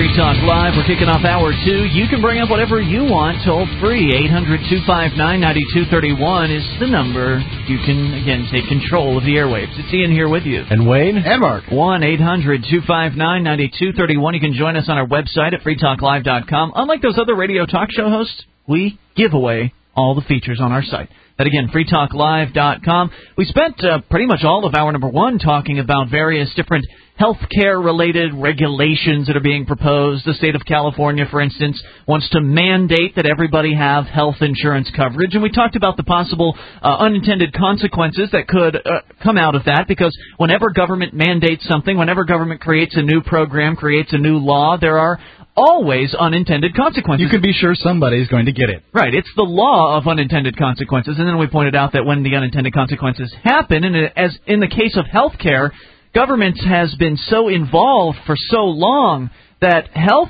Free Talk Live. We're kicking off Hour 2. You can bring up whatever you want, toll free. 800-259-9231 is the number. You can, again, take control of the airwaves. It's Ian here with you. And Wayne. And Mark. 1-800-259-9231. You can join us on our website at freetalklive.com. Unlike those other radio talk show hosts, we give away all the features on our site. That, again, freetalklive.com. We spent pretty much all of hour number 1 talking about various different healthcare-related regulations that are being proposed. The state of California, for instance, wants to mandate that everybody have health insurance coverage. And we talked about the possible unintended consequences that could come out of that, because whenever government mandates something, whenever government creates a new program, creates a new law, there are always unintended consequences. You can be sure somebody's going to get it. Right. It's the law of unintended consequences. And then we pointed out that when the unintended consequences happen, and as in the case of healthcare, government has been so involved for so long that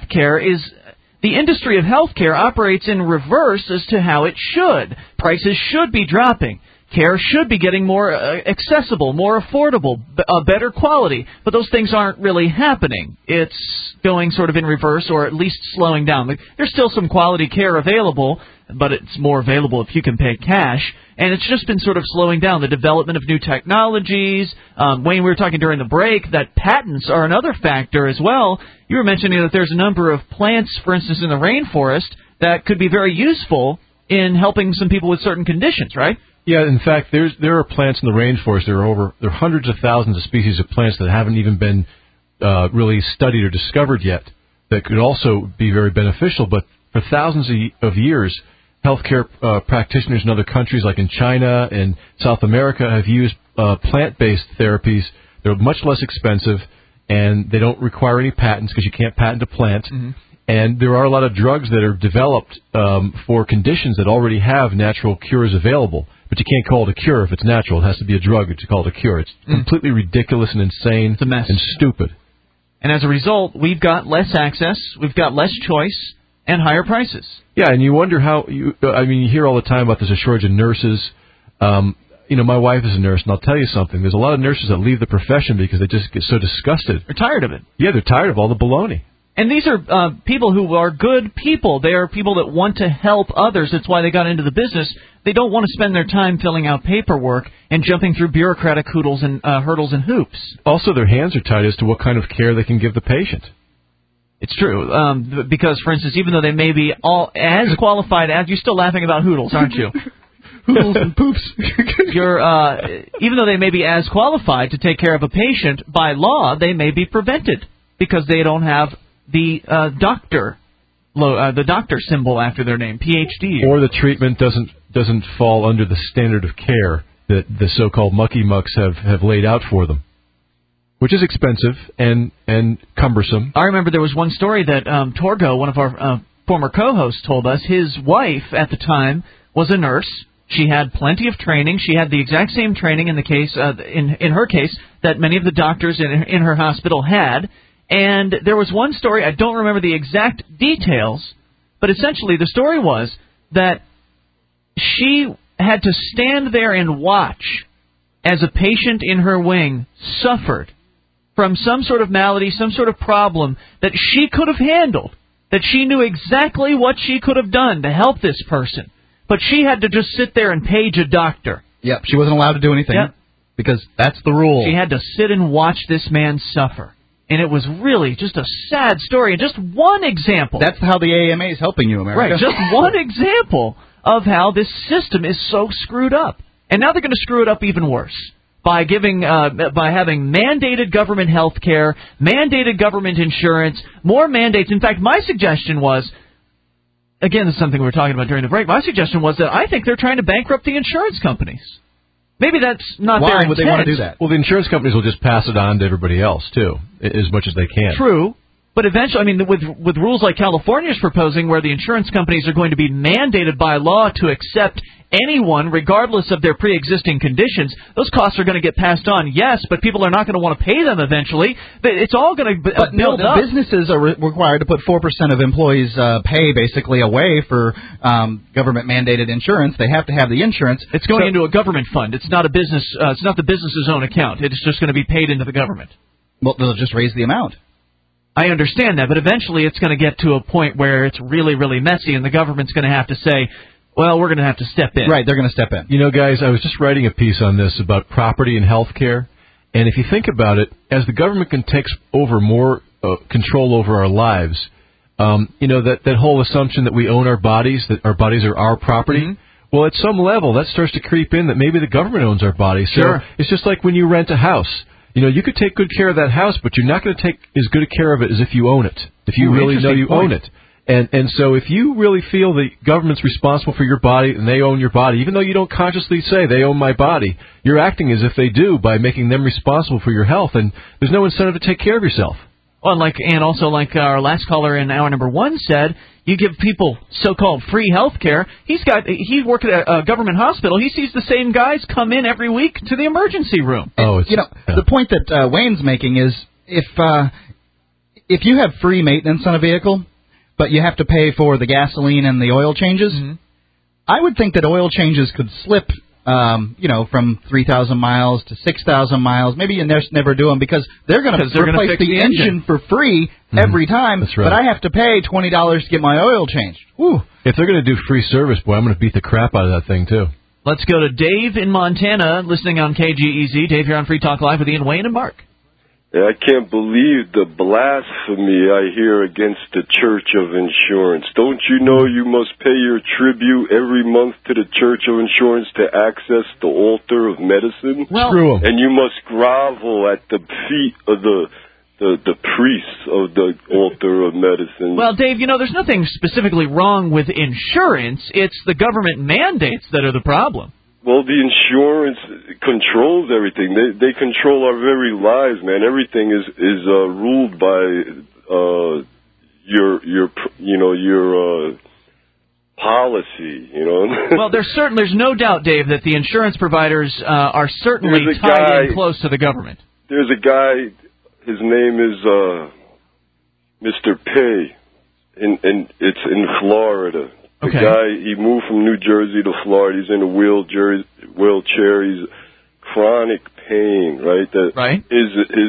the industry of healthcare operates in reverse as to how it should. Prices should be dropping. Care should be getting more accessible, more affordable, better quality. But those things aren't really happening. It's going sort of in reverse, or at least slowing down. There's still some quality care available, but it's more available if you can pay cash. And it's just been sort of slowing down the development of new technologies. Wayne, we were talking during the break that patents are another factor as well. You were mentioning that there's a number of plants, for instance, in the rainforest that could be very useful in helping some people with certain conditions, right? Yeah, in fact, there are plants in the rainforest. There are hundreds of thousands of species of plants that haven't even been really studied or discovered yet that could also be very beneficial. But for thousands of years, healthcare practitioners in other countries, like in China and South America, have used plant-based therapies. They're much less expensive, and they don't require any patents because you can't patent a plant. Mm-hmm. And there are a lot of drugs that are developed for conditions that already have natural cures available. But you can't call it a cure if it's natural. It has to be a drug to call it a cure. It's completely ridiculous and insane. It's a mess. And stupid. And as a result, we've got less access, we've got less choice, and higher prices. Yeah, and you wonder how you hear all the time about there's a shortage of nurses. My wife is a nurse, and I'll tell you something. There's a lot of nurses that leave the profession because they just get so disgusted. They're tired of it. Yeah, they're tired of all the baloney. And these are people who are good people. They are people that want to help others. That's why they got into the business. They don't want to spend their time filling out paperwork and jumping through bureaucratic hurdles and hoops. Also, their hands are tied as to what kind of care they can give the patient. It's true, because, for instance, even though they may be all as qualified as... You're still laughing about hoodles, aren't you? Hoodles and poops. Even though they may be as qualified to take care of a patient, by law, they may be prevented because they don't have the doctor symbol after their name, PhD. Or the treatment doesn't fall under the standard of care that the so-called mucky mucks have laid out for them, which is expensive and cumbersome. I remember there was one story that Torgo, one of our former co-hosts, told us. His wife at the time was a nurse. She had plenty of training. She had the exact same training in her case that many of the doctors in her hospital had. And there was one story, I don't remember the exact details, but essentially the story was that she had to stand there and watch as a patient in her wing suffered from some sort of malady, some sort of problem that she could have handled, that she knew exactly what she could have done to help this person. But she had to just sit there and page a doctor. Yep, she wasn't allowed to do anything because that's the rule. She had to sit and watch this man suffer. And it was really just a sad story. And just one example. That's how the AMA is helping you, America. Right, just one example of how this system is so screwed up. And now they're going to screw it up even worse by having mandated government health care, mandated government insurance, more mandates. In fact, my suggestion was, again, this is something we were talking about during the break, my suggestion was that I think they're trying to bankrupt the insurance companies. Maybe that's not their intent. Why would they want to do that? Well, the insurance companies will just pass it on to everybody else, too, as much as they can. True. But eventually, with rules like California is proposing, where the insurance companies are going to be mandated by law to accept anyone, regardless of their pre-existing conditions, those costs are going to get passed on, yes, but people are not going to want to pay them eventually. It's all going to build up. Businesses are required to put 4% of employees' pay basically away for government-mandated insurance. They have to have the insurance. It's going into a government fund. It's not a business. It's not the business's own account. It's just going to be paid into the government. Well, they'll just raise the amount. I understand that, but eventually it's going to get to a point where it's really, really messy, and the government's going to have to say, well, we're going to have to step in. Right, they're going to step in. You know, guys, I was just writing a piece on this about property and health care, and if you think about it, as the government can take over more control over our lives, you know, that whole assumption that we own our bodies, that our bodies are our property, Mm-hmm. well, at some level, that starts to creep in that maybe the government owns our bodies. So Sure. it's just like when you rent a house. You know, you could take good care of that house, but you're not going to take as good a care of it as if you own it, if you really know you own it. And so if you really feel the government's responsible for your body and they own your body, even though you don't consciously say they own my body, you're acting as if they do by making them responsible for your health, and there's no incentive to take care of yourself. Well, and also like our last caller in hour number 1 said, you give people so-called free health care. He worked at a government hospital. He sees the same guys come in every week to the emergency room. Oh, the point that Wayne's making is if you have free maintenance on a vehicle, but you have to pay for the gasoline and the oil changes, I would think that oil changes could slip, from 3,000 miles to 6,000 miles. Maybe you never do them because they're going to replace the engine for free every time. That's right. But I have to pay $20 to get my oil changed. Whew. If they're going to do free service, boy, I'm going to beat the crap out of that thing, too. Let's go to Dave in Montana, listening on KGEZ. Dave, you're on Free Talk Live with Ian Wayne and Mark. I can't believe the blasphemy I hear against the Church of Insurance. Don't you know you must pay your tribute every month to the Church of Insurance to access the altar of medicine? Well, screw 'em. And you must grovel at the feet of the priests of the altar of medicine. Well, Dave, there's nothing specifically wrong with insurance. It's the government mandates that are the problem. Well, the insurance controls everything. They control our very lives, man. Everything is ruled by your policy. Well, there's no doubt, Dave, that the insurance providers are certainly tied in close to the government. There's a guy. His name is Mr. Pay, and it's in Florida. The guy, he moved from New Jersey to Florida. He's in a wheelchair. He's chronic pain, right? His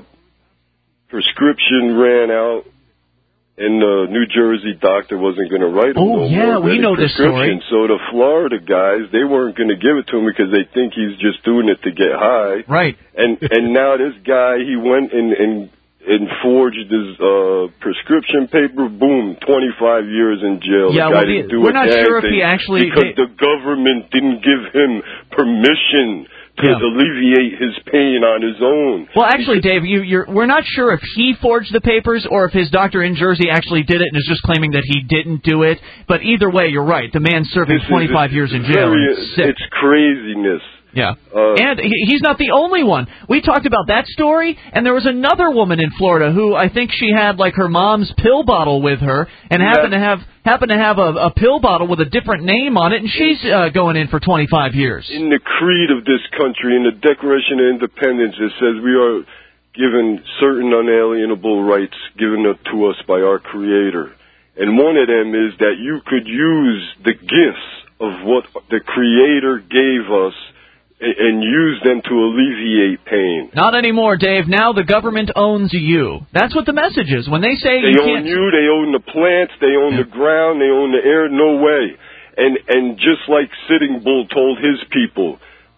prescription ran out, and the New Jersey doctor wasn't going to write him no more. We know this story. So the Florida guys, they weren't going to give it to him because they think he's just doing it to get high. Right. And now this guy, he went and forged his prescription paper. Boom, 25 years in jail. Yeah, we're not sure if he actually... Because the government didn't give him permission to alleviate his pain on his own. Well, actually, Dave, we're not sure if he forged the papers or if his doctor in Jersey actually did it and is just claiming that he didn't do it. But either way, you're right. The man's serving 25 years in jail. It's craziness. Yeah. And he's not the only one. We talked about that story, and there was another woman in Florida who I think she had like her mom's pill bottle with her and happened to have a pill bottle with a different name on it, and she's going in for 25 years. In the creed of this country, in the Declaration of Independence, it says we are given certain unalienable rights given to us by our Creator. And one of them is that you could use the gifts of what the Creator gave us and use them to alleviate pain. Not anymore, Dave. Now the government owns you. That's what the message is. When they say they own you, they own the plants, they own the ground, they own the air. No way. And just like Sitting Bull told his people,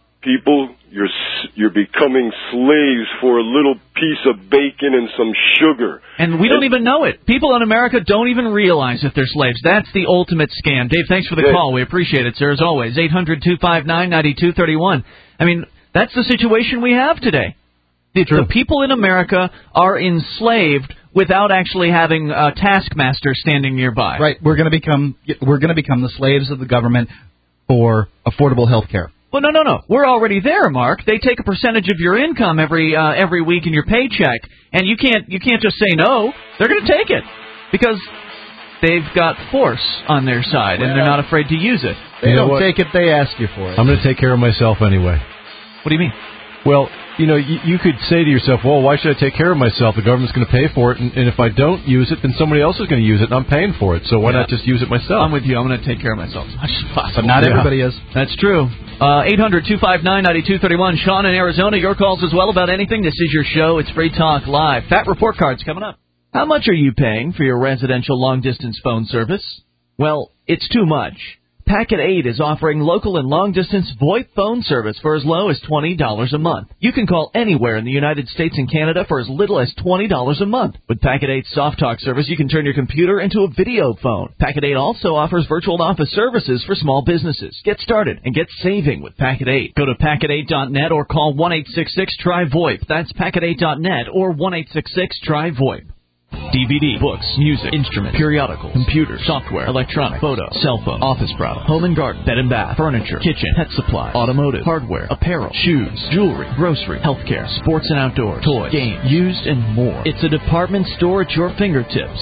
you're becoming slaves for a little piece of bacon and some sugar. And we don't even know it. People in America don't even realize that they're slaves. That's the ultimate scam. Dave, thanks for the call. We appreciate it, sir, as always. 800-259-9231. I mean, that's the situation we have today. The people in America are enslaved without actually having a taskmaster standing nearby. Right. We're going to become the slaves of the government for affordable health care. Well, no. We're already there, Mark. They take a percentage of your income every week in your paycheck, and you can't just say no. They're going to take it because they've got force on their side, and they're not afraid to use it. They don't take it; they ask you for it. I'm going to take care of myself anyway. What do you mean? Well, you could say to yourself, well, why should I take care of myself? The government's going to pay for it, and if I don't use it, then somebody else is going to use it, and I'm paying for it. So why not just use it myself? I'm with you. I'm going to take care of myself as much as possible. But not everybody is. That's true. 800-259-9231. Sean in Arizona, your calls as well about anything. This is your show. It's Free Talk Live. Fat Report Cards coming up. How much are you paying for your residential long-distance phone service? Well, it's too much. Packet 8 is offering local and long-distance VoIP phone service for as low as $20 a month. You can call anywhere in the United States and Canada for as little as $20 a month. With Packet 8's Soft Talk service, you can turn your computer into a video phone. Packet 8 also offers virtual office services for small businesses. Get started and get saving with Packet 8. Go to packet8.net or call 1-866-TRY-VoIP. That's packet8.net or 1-866-TRY-VoIP. DVD, books, music, instruments, periodicals, computer, software, electronic, photo, cell phone, office product, home and garden, bed and bath, furniture, kitchen, pet supply, automotive, hardware, apparel, shoes, jewelry, grocery, healthcare, sports and outdoors, toys, games, used, and more. It's a department store at your fingertips.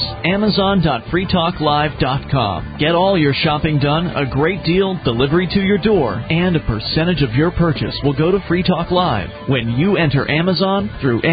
Amazon.freetalklive.com. Get all your shopping done, a great deal, delivery to your door, and a percentage of your purchase will go to Free Talk Live when you enter Amazon through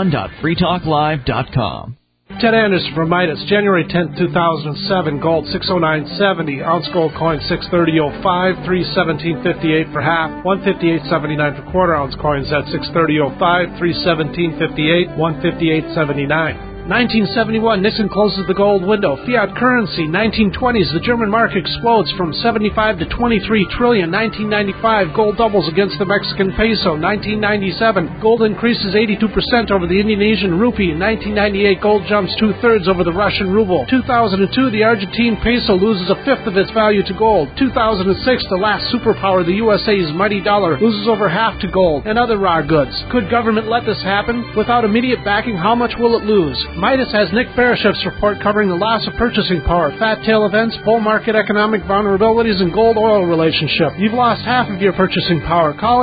Amazon.freetalklive.com. Ted Anderson from Midas, January 10, 2007, gold 609.70, ounce gold coin 630.05, 317.58 for half, 158.79 for quarter ounce coins at 630.05, 317.58, 158.79. 1971, Nixon closes the gold window. Fiat currency, 1920s, the German mark explodes from 75 to 23 trillion. 1995, gold doubles against the Mexican peso. 1997, gold increases 82% over the Indonesian rupee. 1998, gold jumps 2/3 over the Russian ruble. 2002, the Argentine peso loses a fifth of its value to gold. 2006, the last superpower, the USA's mighty dollar, loses over half to gold and other raw goods. Could government let this happen? Without immediate backing, how much will it lose? Midas has Nick Barashev's report covering the loss of purchasing power, fat tail events, bull market economic vulnerabilities, and gold-oil relationship. You've lost half of your purchasing power. Call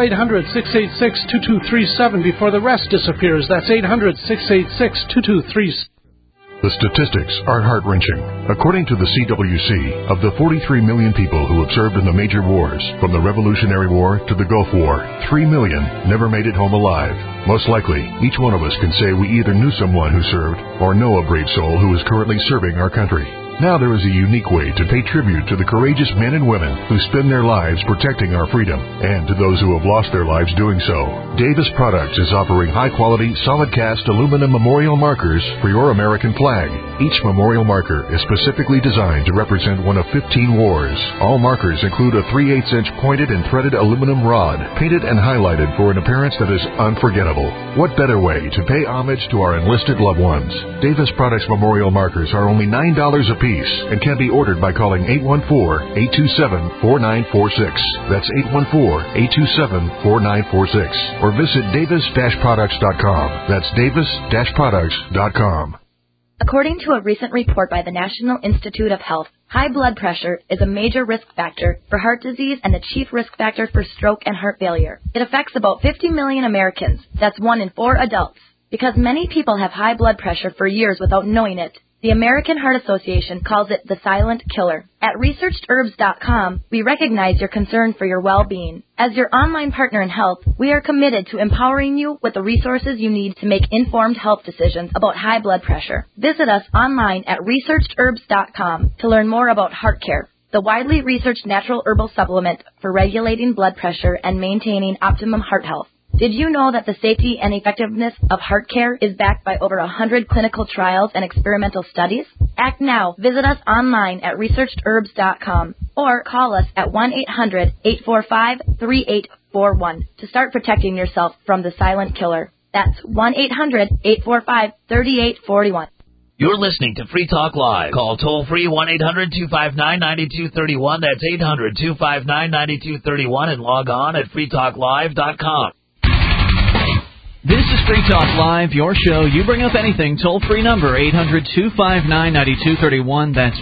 800-686-2237 before the rest disappears. That's 800-686-2237. The statistics are heart-wrenching. According to the CWC, of the 43 million people who have served in the major wars, from the Revolutionary War to the Gulf War, 3 million never made it home alive. Most likely, each one of us can say we either knew someone who served or know a brave soul who is currently serving our country. Now there is a unique way to pay tribute to the courageous men and women who spend their lives protecting our freedom, and to those who have lost their lives doing so. Davis Products is offering high-quality, solid-cast aluminum memorial markers for your American flag. Each memorial marker is specifically designed to represent one of 15 wars. All markers include a 3/8-inch pointed and threaded aluminum rod, painted and highlighted for an appearance that is unforgettable. What better way to pay homage to our enlisted loved ones? Davis Products memorial markers are only $9 a piece and can be ordered by calling 814-827-4946. That's 814-827-4946. Or visit davis-products.com. That's davis-products.com. According to a recent report by the National Institute of Health, high blood pressure is a major risk factor for heart disease and the chief risk factor for stroke and heart failure. It affects about 50 million Americans. That's 1 in 4 adults. Because many people have high blood pressure for years without knowing it, the American Heart Association calls it the silent killer. At ResearchedHerbs.com, we recognize your concern for your well-being. As your online partner in health, we are committed to empowering you with the resources you need to make informed health decisions about high blood pressure. Visit us online at ResearchedHerbs.com to learn more about HeartCare, the widely researched natural herbal supplement for regulating blood pressure and maintaining optimum heart health. Did you know that the safety and effectiveness of HeartCare is backed by over 100 clinical trials and experimental studies? Act now. Visit us online at ResearchedHerbs.com or call us at 1-800-845-3841 to start protecting yourself from the silent killer. That's 1-800-845-3841. You're listening to Free Talk Live. Call toll-free 1-800-259-9231. That's 800-259-9231 and log on at freetalklive.com. This is Free Talk Live, your show. You bring up anything. Toll-free number, 800-259-9231. That's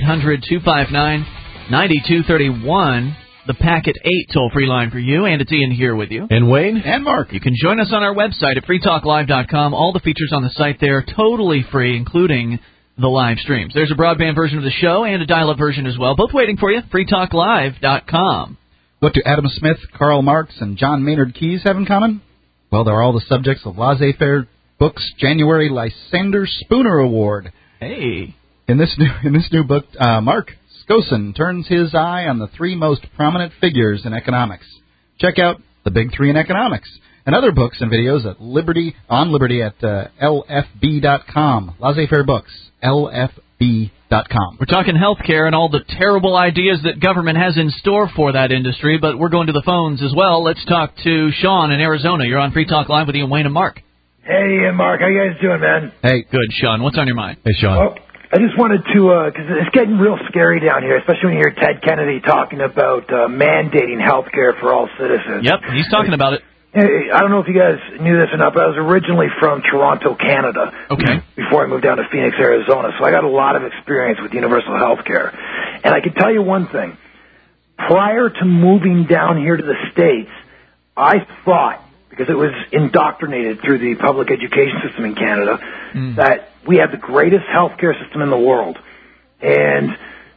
1-800-259-9231. The Packet 8 toll-free line for you. And it's Ian here with you. And Wayne. And Mark. You can join us on our website at freetalklive.com. All the features on the site there, totally free, including the live streams. There's a broadband version of the show and a dial-up version as well, both waiting for you. freetalklive.com. What do Adam Smith, Karl Marx, and John Maynard Keynes have in common? Well, they're all the subjects of Laissez-Faire Books' January Lysander Spooner Award. Hey. In this new book, Mark Skosin turns his eye on the 3 most prominent figures in economics. Check out The Big 3 in Economics. and other books and videos at Liberty at lfb.com. Laissez-faire Books, lfb.com. We're talking healthcare and all the terrible ideas that government has in store for that industry, but we're going to the phones as well. Let's talk to Sean in Arizona. You're on Free Talk Live with Ian, Wayne, and Mark. Hey, Ian, Mark. How you guys doing, man? Hey. Good, Sean. What's on your mind? Hey, Sean. Well, I just wanted to, because it's getting real scary down here, especially when you hear Ted Kennedy talking about mandating health care for all citizens. Yep, he's talking about it. Hey, I don't know if you guys knew this or not, but I was originally from Toronto, Canada. Okay. Before I moved down to Phoenix, Arizona. So I got a lot of experience with universal health care. And I can tell you one thing. Prior to moving down here to the States, I thought, because it was indoctrinated through the public education system in Canada, that we have the greatest healthcare system in the world. And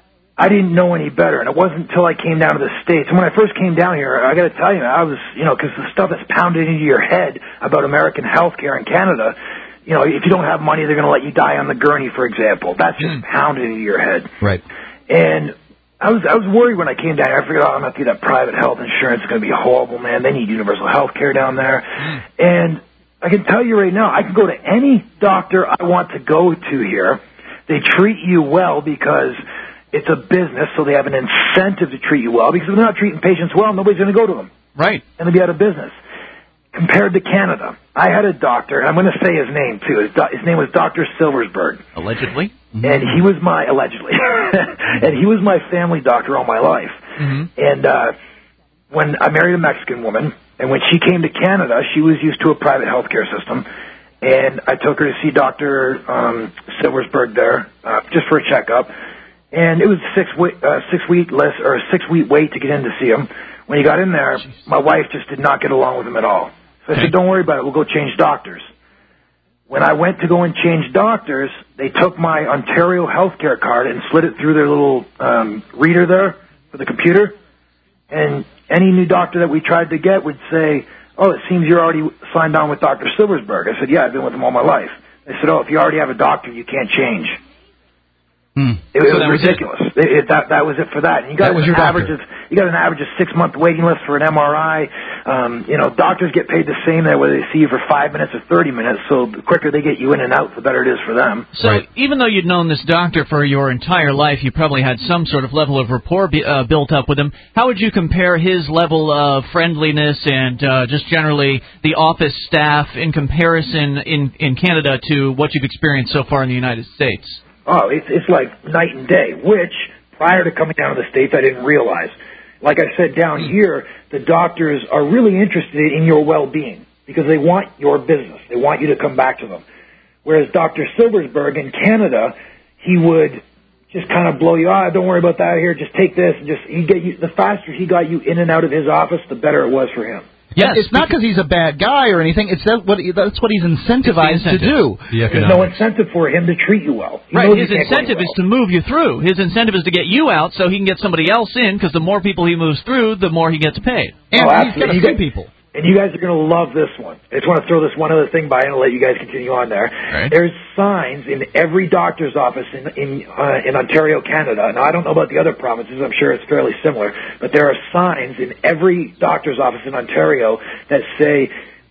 I didn't know any better. And it wasn't until I came down to the States. And when I first came down here, I got to tell you, I was, because the stuff that's pounded into your head about American healthcare in Canada, if you don't have money, they're going to let you die on the gurney, for example. That's just pounded into your head. Right. And I was worried when I came down here. I figured, I'm not going to get that private health insurance. It's going to be horrible, man. They need universal health care down there. And I can tell you right now, I can go to any doctor I want to go to here. They treat you well because it's a business, so they have an incentive to treat you well. Because if they're not treating patients well, nobody's going to go to them. Right. And they'll be out of business. Compared to Canada, I had a doctor, and I'm going to say his name, too. His name was Dr. Silversberg. Allegedly. And he was allegedly, and he was my family doctor all my life. And when I married a Mexican woman, and when she came to Canada, she was used to a private healthcare system. And I took her to see Dr. Silversberg there, just for a checkup. And it was a 6-week list, or a 6-week wait to get in to see him. When he got in there, my wife just did not get along with him at all. So I said, don't worry about it, we'll go change doctors. When I went to go and change doctors, they took my Ontario healthcare card and slid it through their little reader there for the computer. And any new doctor that we tried to get would say, oh, it seems you're already signed on with Dr. Silversberg. I said, yeah, I've been with him all my life. They said, oh, if you already have a doctor, you can't change. It was ridiculous. That was it for that. And you got an average of 6-month waiting list for an MRI. Doctors get paid the same there whether they see you for 5 minutes or 30 minutes. So the quicker they get you in and out, the better it is for them. So even though you'd known this doctor for your entire life, you probably had some sort of level of rapport built up with him. How would you compare his level of friendliness and just generally the office staff in comparison in Canada to what you've experienced so far in the United States? Oh, it's like night and day, which prior to coming down to the States I didn't realize. Like I said, down here, the doctors are really interested in your well-being because they want your business. They want you to come back to them. Whereas Dr. Silversberg in Canada, he would just kind of blow you out. Don't worry about that here. Just take this. And he'd get you. The faster he got you in and out of his office, the better it was for him. Yes, it's not because he's a bad guy or anything. That's what he's incentivized to do. There's no incentive for him to treat you well. Right, his incentive is to move you through. His incentive is to get you out so he can get somebody else in, because the more people he moves through, the more he gets paid. And he's got to see people. And you guys are going to love this one. I just want to throw this one other thing by and I'll let you guys continue on there. Right. There's signs in every doctor's office in Ontario, Canada. Now, I don't know about the other provinces. I'm sure it's fairly similar. But there are signs in every doctor's office in Ontario that say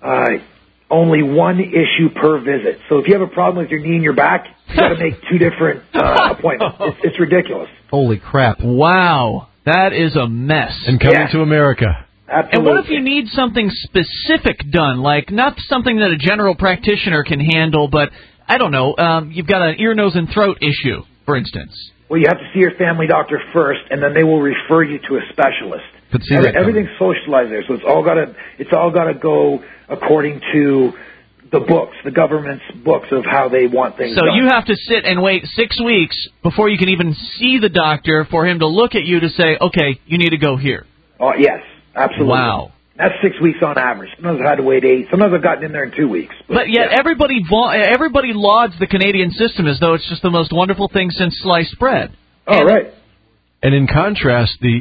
only one issue per visit. So if you have a problem with your knee and your back, you got to make 2 different appointments. It's ridiculous. Holy crap. Wow. That is a mess. And coming to America. Absolutely. And what if you need something specific done, like not something that a general practitioner can handle, but, I don't know, you've got an ear, nose, and throat issue, for instance? Well, you have to see your family doctor first, and then they will refer you to a specialist. Everything's socialized there, so it's all got to go according to the books, the government's books of how they want things done. So you have to sit and wait 6 weeks before you can even see the doctor for him to look at you to say, okay, you need to go here. Oh, yes. Absolutely. Wow. That's 6 weeks on average. Sometimes I've had to wait 8. Sometimes I've gotten in there in 2 weeks. But yet everybody lauds the Canadian system as though it's just the most wonderful thing since sliced bread. Oh, right. And in contrast, the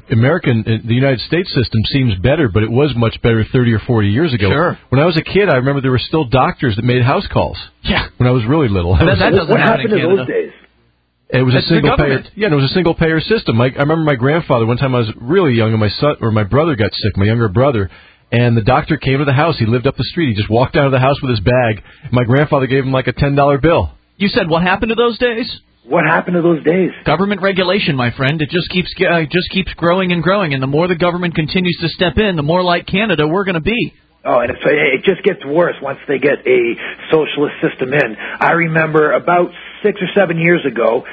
United States system seems better, but it was much better 30 or 40 years ago. Sure. When I was a kid, I remember there were still doctors that made house calls. Yeah. When I was really little. That doesn't what happen happened in in Canada. those days? It was That's a single the payer. government. Yeah, it was a single payer system. I remember my grandfather one time I was really young, and my brother got sick, my younger brother, and the doctor came to the house. He lived up the street. He just walked out of the house with his bag. My grandfather gave him like a $10 bill. You said what happened to those days? What happened to those days? Government regulation, my friend. It just keeps growing and growing, and the more the government continues to step in, the more like Canada we're going to be. Oh, and it just gets worse once they get a socialist system in. I remember about 6 or 7 years ago,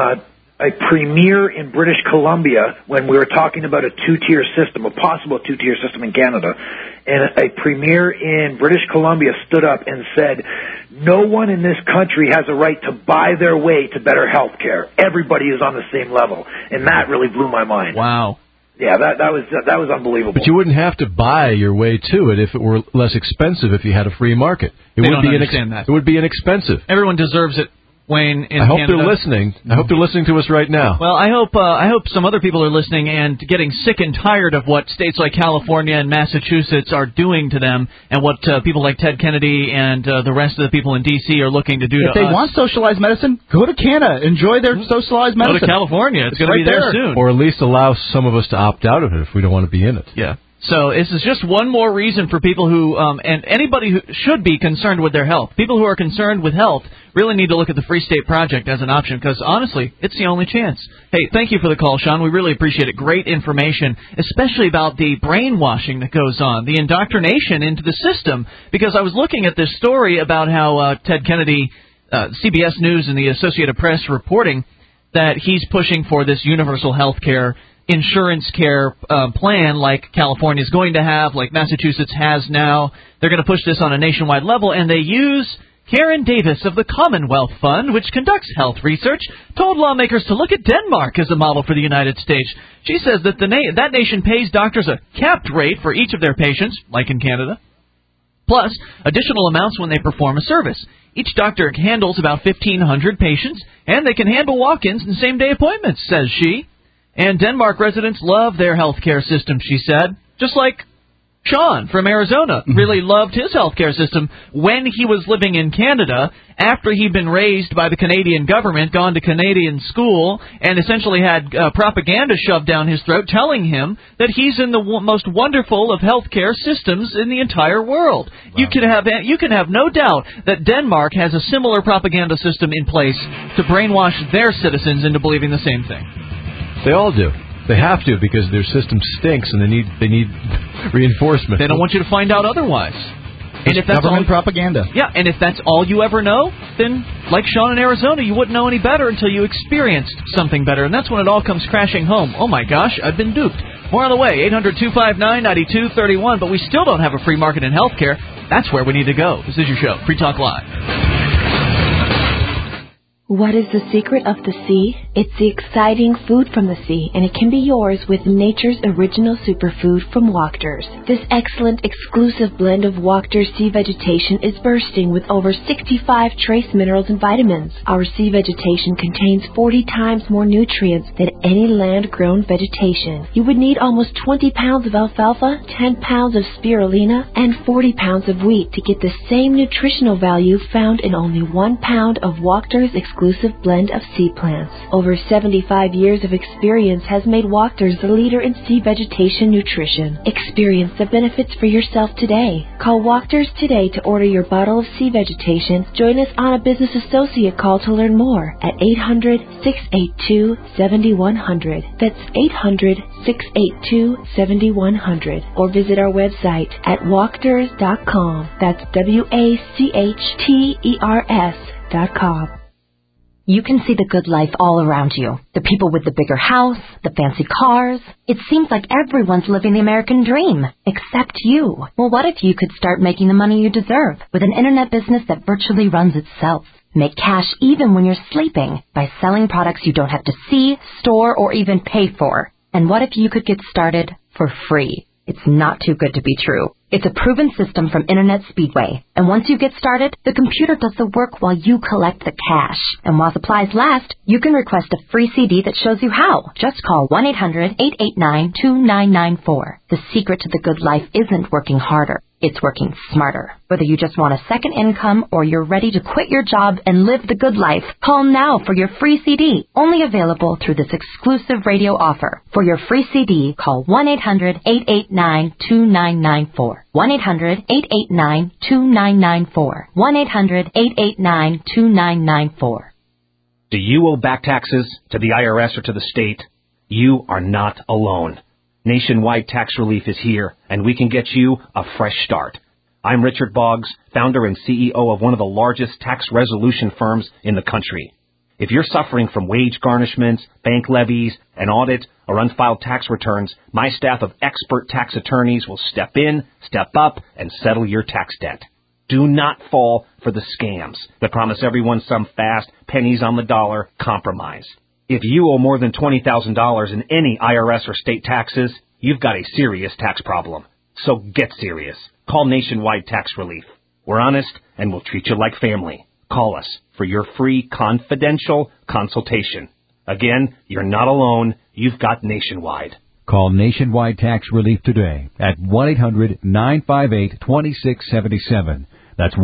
a premier in British Columbia, when we were talking about a two-tier system, a possible two-tier system in Canada, and a premier in British Columbia stood up and said, no one in this country has a right to buy their way to better health care. Everybody is on the same level. And that really blew my mind. Wow. Yeah, that was unbelievable. But you wouldn't have to buy your way to it if it were less expensive if you had a free market. It would be inexpensive. Everyone deserves it. Wayne in I hope Canada. they're listening. I hope they're listening to us right now. Well, I hope some other people are listening and getting sick and tired of what states like California and Massachusetts are doing to them, and what people like Ted Kennedy and the rest of the people in D.C. are looking to do to us. If they want socialized medicine, go to Canada. Enjoy their socialized medicine. Go to California. It's going to be there soon. Or at least allow some of us to opt out of it if we don't want to be in it. Yeah. So this is just one more reason for people who, and anybody who should be concerned with their health. People who are concerned with health really need to look at the Free State Project as an option, because honestly, it's the only chance. Hey, thank you for the call, Sean. We really appreciate it. Great information, especially about the brainwashing that goes on, the indoctrination into the system, because I was looking at this story about how Ted Kennedy, CBS News and the Associated Press reporting that he's pushing for this universal health care insurance care plan like California is going to have, like Massachusetts has now. They're going to push this on a nationwide level, and they use Karen Davis of the Commonwealth Fund, which conducts health research, told lawmakers to look at Denmark as a model for the United States. She says that that nation pays doctors a capped rate for each of their patients, like in Canada, plus additional amounts when they perform a service. Each doctor handles about 1,500 patients, and they can handle walk-ins and same-day appointments, says she. And Denmark residents love their health care system, she said, just like Sean from Arizona really loved his health care system when he was living in Canada, after he'd been raised by the Canadian government, gone to Canadian school, and essentially had propaganda shoved down his throat telling him that he's in the most wonderful of health care systems in the entire world. Wow. You can have no doubt that Denmark has a similar propaganda system in place to brainwash their citizens into believing the same thing. They all do. They have to, because their system stinks and they need reinforcement. They don't want you to find out otherwise. And if that's government propaganda. Yeah, and if that's all you ever know, then like Sean in Arizona, you wouldn't know any better until you experienced something better, and that's when it all comes crashing home. Oh my gosh, I've been duped. More on the way, 800-259-9231, but we still don't have a free market in healthcare. That's where we need to go. This is your show, Free Talk Live. What is the secret of the sea? It's the exciting food from the sea, and it can be yours with nature's original superfood from Wachters. This excellent, exclusive blend of Wachters sea vegetation is bursting with over 65 trace minerals and vitamins. Our sea vegetation contains 40 times more nutrients than any land-grown vegetation. You would need almost 20 pounds of alfalfa, 10 pounds of spirulina, and 40 pounds of wheat to get the same nutritional value found in only 1 pound of Wachters exclusive blend of sea plants. Over 75 years of experience has made Wachters the leader in sea vegetation nutrition. Experience the benefits for yourself today. Call Wachters today to order your bottle of sea vegetation. Join us on a business associate call to learn more at 800-682-7100. That's 800-682-7100. Or visit our website at wachters.com. That's WACHTERS.com. You can see the good life all around you. The people with the bigger house, the fancy cars. It seems like everyone's living the American dream, except you. Well, what if you could start making the money you deserve with an internet business that virtually runs itself? Make cash even when you're sleeping by selling products you don't have to see, store, or even pay for. And what if you could get started for free? It's not too good to be true. It's a proven system from Internet Speedway. And once you get started, the computer does the work while you collect the cash. And while supplies last, you can request a free CD that shows you how. Just call 1-800-889-2994. The secret to the good life isn't working harder. It's working smarter. Whether you just want a second income or you're ready to quit your job and live the good life, call now for your free CD. Only available through this exclusive radio offer. For your free CD, call 1-800-889-2994. 1-800-889-2994. 1-800-889-2994. Do you owe back taxes to the IRS or to the state? You are not alone. Nationwide Tax Relief is here, and we can get you a fresh start. I'm Richard Boggs, founder and CEO of one of the largest tax resolution firms in the country. If you're suffering from wage garnishments, bank levies, an audit, or unfiled tax returns, my staff of expert tax attorneys will step in, step up, and settle your tax debt. Do not fall for the scams that promise everyone some fast, pennies on the dollar compromise. If you owe more than $20,000 in any IRS or state taxes, you've got a serious tax problem. So get serious. Call Nationwide Tax Relief. We're honest and we'll treat you like family. Call us for your free confidential consultation. Again, you're not alone. You've got Nationwide. Call Nationwide Tax Relief today at 1-800-958-2677. That's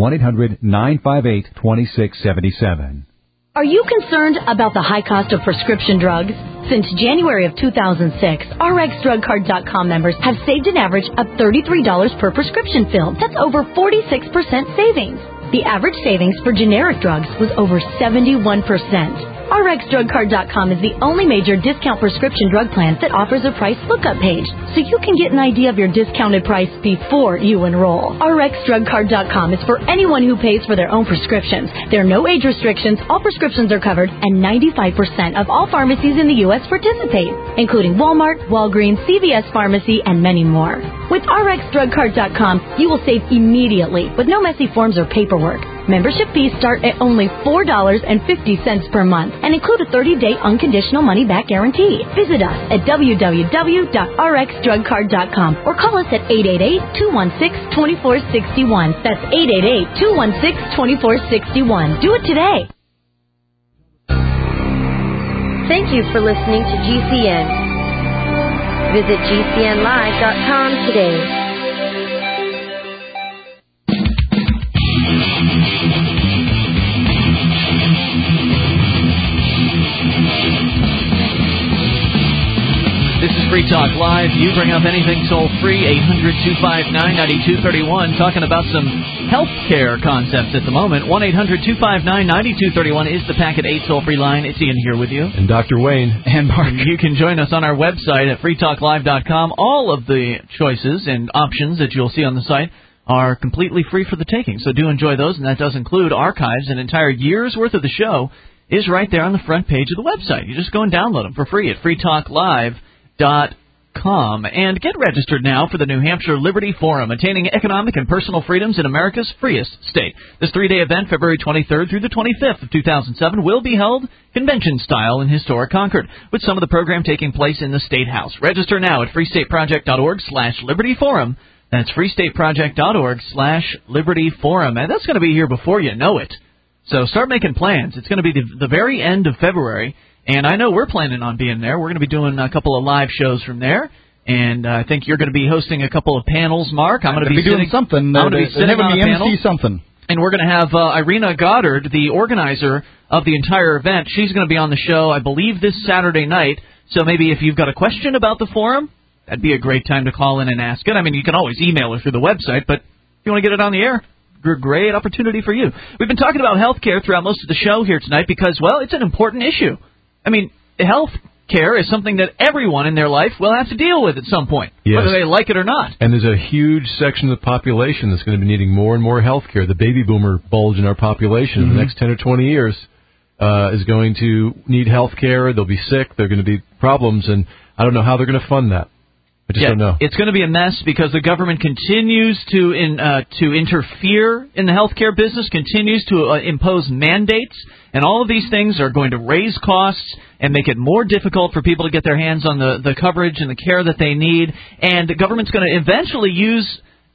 1-800-958-2677. Are you concerned about the high cost of prescription drugs? Since January of 2006, RxDrugCard.com members have saved an average of $33 per prescription fill. That's over 46% savings. The average savings for generic drugs was over 71%. RxDrugCard.com is the only major discount prescription drug plan that offers a price lookup page, so you can get an idea of your discounted price before you enroll. RxDrugCard.com is for anyone who pays for their own prescriptions. There are no age restrictions, all prescriptions are covered, and 95% of all pharmacies in the U.S. participate, including Walmart, Walgreens, CVS Pharmacy, and many more. With RxDrugCard.com, you will save immediately with no messy forms or paperwork. Membership fees start at only $4.50 per month and include a 30-day unconditional money-back guarantee. Visit us at www.rxdrugcard.com or call us at 888-216-2461. That's 888-216-2461. Do it today. Thank you for listening to GCN. Visit GCNlive.com today. This is Free Talk Live. You bring up anything toll-free, 800-259-9231, talking about some health care concepts at the moment. 1-800-259-9231 is the Packet 8 toll-free line. It's Ian here with you. And Dr. Wayne. And Mark. You can join us on our website at freetalklive.com. All of the choices and options that you'll see on the site are completely free for the taking, so do enjoy those, and that does include archives. An entire year's worth of the show is right there on the front page of the website. You just go and download them for free at freetalklive.com. And get registered now for the New Hampshire Liberty Forum, attaining economic and personal freedoms in America's freest state. This 3-day event, February 23rd through the 25th of 2007, will be held convention-style in historic Concord, with some of the program taking place in the State House. Register now at freestateproject.org/libertyforum. That's freestateproject.org/libertyforum. And that's going to be here before you know it. So start making plans. It's going to be the very end of February. And I know we're planning on being there. We're going to be doing a couple of live shows from there. And I think you're going to be hosting a couple of panels, Mark. I'm going to be doing something. I'm going to be sitting on a panel. MC something. And we're going to have Irina Goddard, the organizer of the entire event. She's going to be on the show, I believe, this Saturday night. So maybe if you've got a question about the forum, that'd be a great time to call in and ask it. I mean, you can always email her through the website, but if you want to get it on the air, great opportunity for you. We've been talking about health care throughout most of the show here tonight because, well, it's an important issue. I mean, health care is something that everyone in their life will have to deal with at some point, whether they like it or not. And there's a huge section of the population that's going to be needing more and more health care. The baby boomer bulge in our population in the next 10 or 20 years is going to need health care. They'll be sick. There are going to be problems, and I don't know how they're going to fund that. I just don't know. It's going to be a mess because the government continues to interfere in the healthcare business, continues to impose mandates, and all of these things are going to raise costs and make it more difficult for people to get their hands on the coverage and the care that they need. And the government's going to eventually use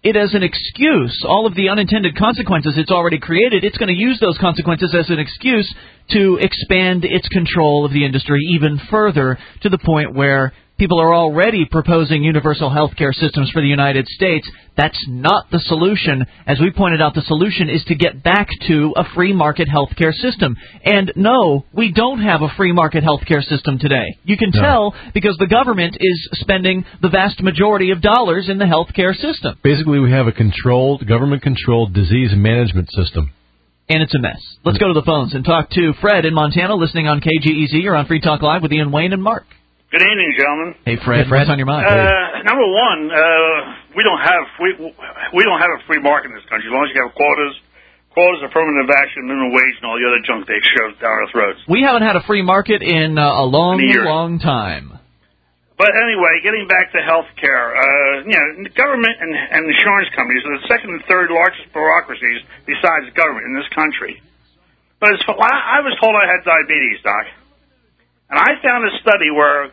it as an excuse. All of the unintended consequences it's already created, it's going to use those consequences as an excuse to expand its control of the industry even further, to the point where people are already proposing universal health care systems for the United States. That's not the solution. As we pointed out, the solution is to get back to a free market health care system. And no, we don't have a free market health care system today. You can tell because the government is spending the vast majority of dollars in the health care system. Basically, we have a government-controlled disease management system. And it's a mess. Let's go to the phones and talk to Fred in Montana, listening on KGEZ. You're on Free Talk Live with Ian Wayne and Mark. Good evening, gentlemen. Hey, Fred. What's on your mind? Number one, we don't have a free market in this country. As long as you have quotas, affirmative action, minimum wage, and all the other junk they shove down our throats. We haven't had a free market in a long time. But anyway, getting back to health care, the government and insurance companies are the second and third largest bureaucracies besides the government in this country. But I was told I had diabetes, Doc. And I found a study where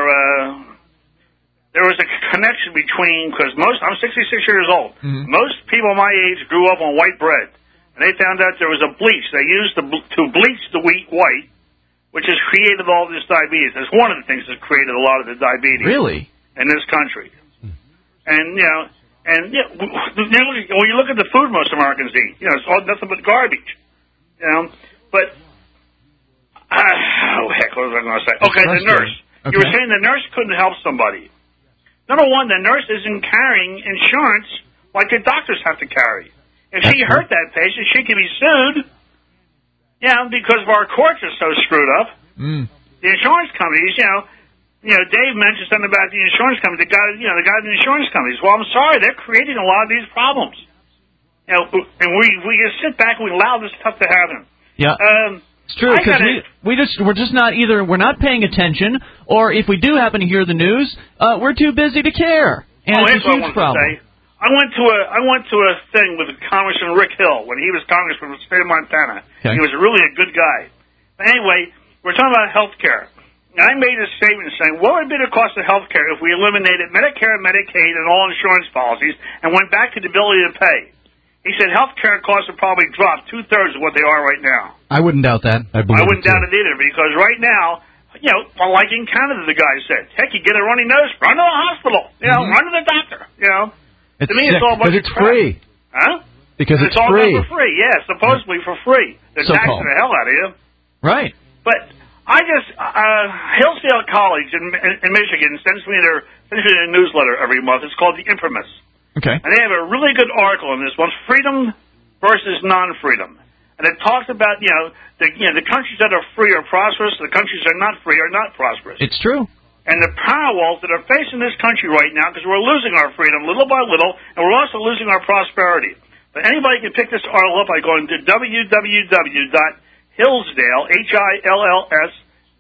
there was a connection between, because I'm 66 years old. Mm-hmm. Most people my age grew up on white bread. And they found out there was a bleach they used to bleach the wheat white, which has created all this diabetes. That's one of the things that's created a lot of the diabetes. Really? In this country. And, when you look at the food most Americans eat, it's all nothing but garbage. But... what was I going to say? Okay, the nurse. Okay. You were saying the nurse couldn't help somebody. Number one, the nurse isn't carrying insurance like the doctors have to carry. If she hurt that patient, she could be sued. Because our courts are so screwed up. The insurance companies, Dave mentioned something about the insurance companies. The guy in the insurance companies. Well, I'm sorry, they're creating a lot of these problems. And we just sit back and we allow this stuff to happen. Yeah. It's true, because we're just not either. We're not paying attention, or if we do happen to hear the news, we're too busy to care, and it's a huge problem. I went to a thing with Congressman Rick Hill when he was congressman of the state of Montana. Okay. He was really a good guy. But anyway, we're talking about health care. I made a statement saying, what would be the cost of health care if we eliminated Medicare, Medicaid, and all insurance policies and went back to the ability to pay? He said health care costs would probably drop 2/3 of what they are right now. I wouldn't doubt that. I wouldn't doubt it either, because right now, like in Canada, the guy said, heck, you get a runny nose, run to the hospital, run to the doctor, To me, it's all a bunch of crap. Free. Huh? Because it's all free. Done for free, supposedly for free. They're taxing the hell out of you. Right. But I just, Hillsdale College in Michigan sends me their newsletter every month. It's called The Infamous. Okay. And they have a really good article on this one, freedom versus non-freedom. And it talks about, the countries that are free are prosperous, the countries that are not free are not prosperous. It's true. And the power walls that are facing this country right now, because we're losing our freedom little by little, and we're also losing our prosperity. But anybody can pick this article up by going to www.hillsdale, Hills,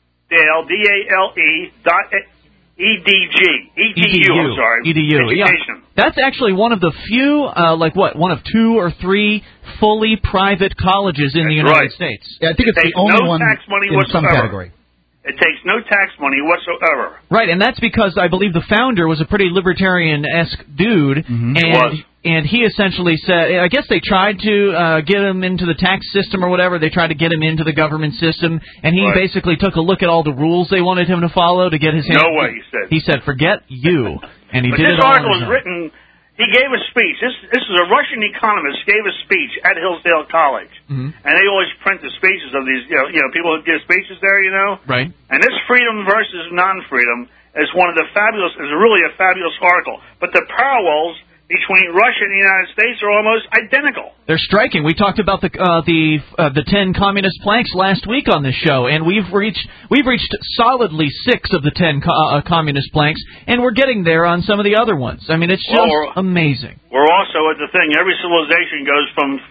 EDU, I'm sorry. EDU. Education. Yeah. That's actually one of the few, one of 2 or 3 fully private colleges in the United States. Yeah, I think it's the only one in some category. It takes no tax money whatsoever. Right, and that's because I believe the founder was a pretty libertarian-esque dude, and he essentially said, I guess they tried to get him into the tax system or whatever. They tried to get him into the government system, and he basically took a look at all the rules they wanted him to follow to get his hand. No way, he said. He said, forget you, and he did it all on his own. But this article was written. He gave a speech. This is a Russian economist gave a speech at Hillsdale College, and they always print the speeches of these, people who give speeches there, Right. And this freedom versus non-freedom is really a fabulous article. But the parallels between Russia and the United States are almost identical. They're striking. We talked about the 10 communist planks last week on this show, and we've reached solidly 6 of the 10 communist planks, and we're getting there on some of the other ones. I mean, it's just amazing. We're also at the thing. Every civilization goes from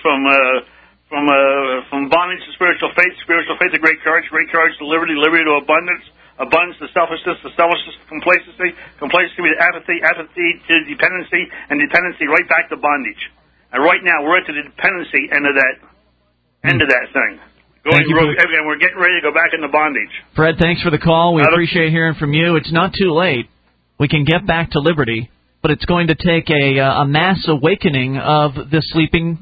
bondage to spiritual faith to great courage to liberty to abundance to selfishness to complacency to apathy to dependency, and dependency right back to bondage. And right now we're at the dependency end of that thing. We're getting ready to go back into bondage. Fred, thanks for the call. We appreciate hearing from you. It's not too late. We can get back to liberty. but it's going to take a mass awakening of the sleeping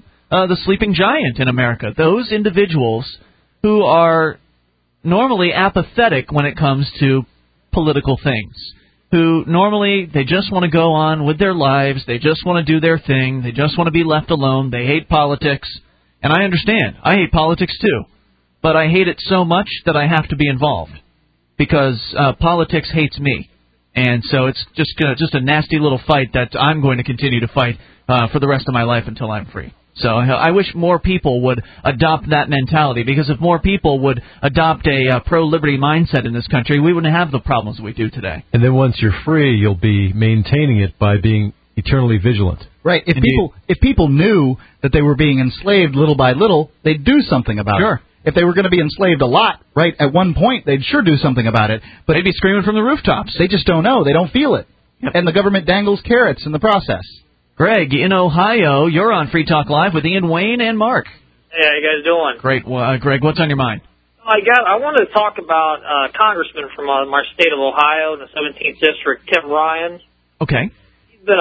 giant in America. Those individuals who are normally apathetic when it comes to political things, who normally they just want to go on with their lives, they just want to do their thing, they just want to be left alone, they hate politics. And I understand. I hate politics too. But I hate it so much that I have to be involved because politics hates me. And so it's just a nasty little fight that I'm going to continue to fight for the rest of my life until I'm free. So I wish more people would adopt that mentality, because if more people would adopt a pro-liberty mindset in this country, we wouldn't have the problems we do today. And then once you're free, you'll be maintaining it by being eternally vigilant. Right. If people knew that they were being enslaved little by little, they'd do something about it. If they were going to be enslaved a lot, right, at one point, they'd sure do something about it. But they'd be screaming from the rooftops. They just don't know. They don't feel it. Yep. And the government dangles carrots in the process. Greg, in Ohio, you're on Free Talk Live with Ian, Wayne, and Mark. Hey, how you guys doing? Great. Greg, what's on your mind? I wanted to talk about Congressman from our state of Ohio, in the 17th District, Tim Ryan. Okay. He's been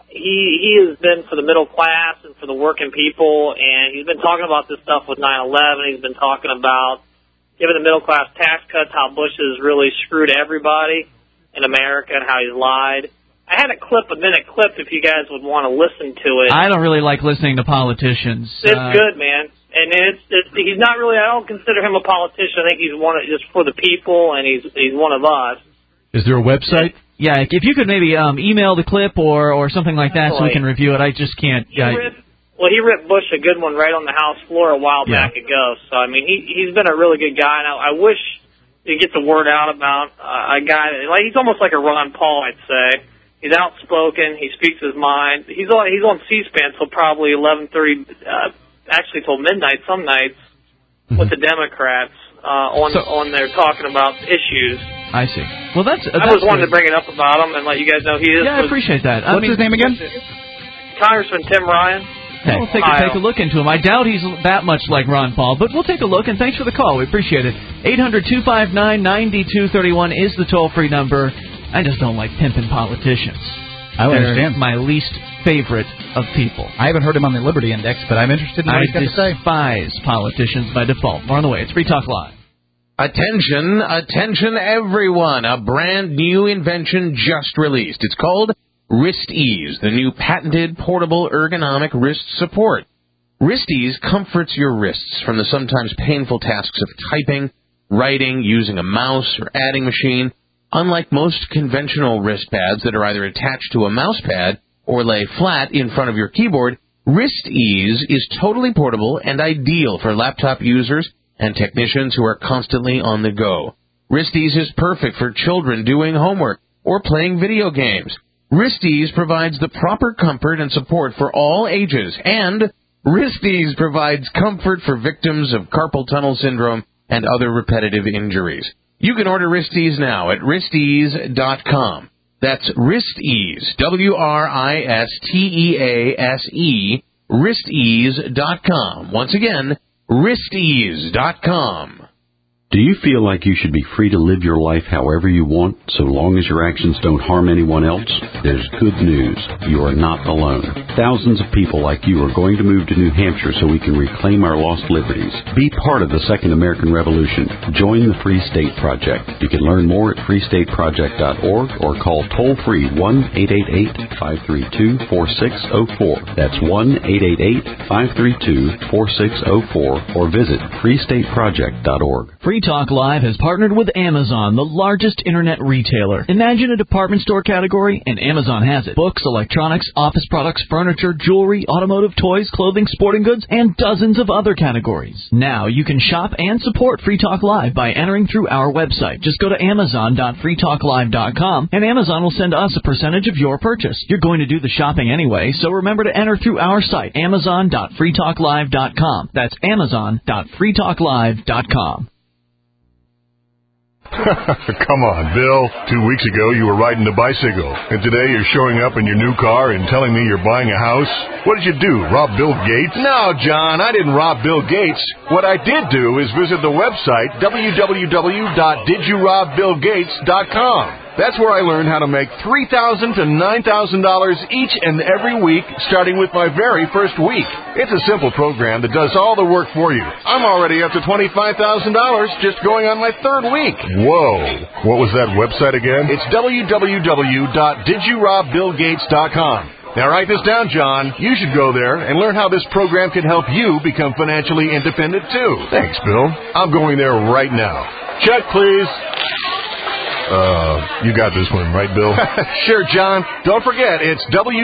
he has been for the middle class and for the working people, and he's been talking about this stuff with 9/11. He's been talking about giving the middle class tax cuts, how Bush has really screwed everybody in America, and how he's lied. I had a minute clip, if you guys would want to listen to it. I don't really like listening to politicians. It's good, man. And he's not really, I don't consider him a politician. I think he's just for the people, and he's one of us. Is there a website? Yeah, if you could maybe email the clip or something like that so we can review it. I just can't. He ripped Bush a good one right on the House floor a while back ago. So, I mean, he's been a really good guy. And I wish to get the word out about a guy, he's almost like a Ron Paul, I'd say. He's outspoken. He speaks his mind. He's on C-SPAN till probably 11:30, actually till midnight some nights, with the Democrats on there talking about issues. I see. Well, that's I was wanting to bring it up about him and let you guys know he is. Yeah, I appreciate that. What's his name again? Congressman Tim Ryan. Okay. We'll take a look into him. I doubt he's that much like Ron Paul, but we'll take a look, and thanks for the call. We appreciate it. 800-259-9231 is the toll-free number. I just don't like pimping politicians. I understand. My least favorite of people. I haven't heard him on the Liberty Index, but I'm interested in what he's got to say. I despise politicians by default. More on the way. It's Free Talk Live. Attention, attention everyone. A brand new invention just released. It's called Wrist Ease, the new patented portable ergonomic wrist support. Wrist Ease comforts your wrists from the sometimes painful tasks of typing, writing, using a mouse, or adding machine. Unlike most conventional wrist pads that are either attached to a mouse pad or lay flat in front of your keyboard, Wrist Ease is totally portable and ideal for laptop users and technicians who are constantly on the go. Wrist Ease is perfect for children doing homework or playing video games. Wrist Ease provides the proper comfort and support for all ages, and Wrist Ease provides comfort for victims of carpal tunnel syndrome and other repetitive injuries. You can order Wrist Ease now at wristease.com. That's Wrist Ease, WRISTEASE, wristease.com. Once again, wristease.com. Do you feel like you should be free to live your life however you want, so long as your actions don't harm anyone else? There's good news. You are not alone. Thousands of people like you are going to move to New Hampshire so we can reclaim our lost liberties. Be part of the Second American Revolution. Join the Free State Project. You can learn more at freestateproject.org or call toll-free 1-888-532-4604. That's 1-888-532-4604 or visit freestateproject.org. Free Talk Live has partnered with Amazon, the largest internet retailer. Imagine a department store category, and Amazon has it. Books, electronics, office products, furniture, jewelry, automotive, toys, clothing, sporting goods, and dozens of other categories. Now you can shop and support Free Talk Live by entering through our website. Just go to amazon.freetalklive.com, and Amazon will send us a percentage of your purchase. You're going to do the shopping anyway, so remember to enter through our site, amazon.freetalklive.com. That's amazon.freetalklive.com. Come on, Bill. 2 weeks ago, you were riding a bicycle, and today you're showing up in your new car and telling me you're buying a house? What did you do, rob Bill Gates? No, John, I didn't rob Bill Gates. What I did do is visit the website, www.didyourobBillGates.com. That's where I learned how to make $3,000 to $9,000 each and every week, starting with my very first week. It's a simple program that does all the work for you. I'm already up to $25,000 just going on my third week. Whoa. What was that website again? It's www.didyourobBillGates.com. Now write this down, John. You should go there and learn how this program can help you become financially independent, too. Thanks, Bill. I'm going there right now. Check, please. You got this one, right, Bill? Sure, John. Don't forget, it's